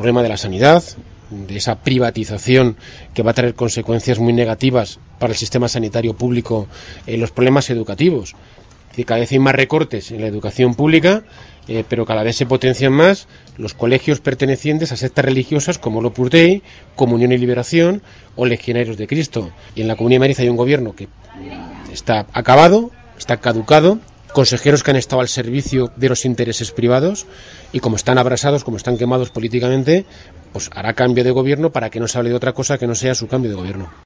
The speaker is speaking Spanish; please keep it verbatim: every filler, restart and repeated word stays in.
problema de la sanidad, de esa privatización que va a traer consecuencias muy negativas para el sistema sanitario público, en los problemas educativos. Es decir, cada vez hay más recortes en la educación pública, eh, pero cada vez se potencian más los colegios pertenecientes a sectas religiosas como el Opus Dei, Comunión y Liberación o Legionarios de Cristo. Y en la Comunidad de Madrid hay un gobierno que está acabado, está caducado, consejeros que han estado al servicio de los intereses privados y como están abrasados, como están quemados políticamente, pues hará cambio de gobierno para que no se hable de otra cosa que no sea su cambio de gobierno.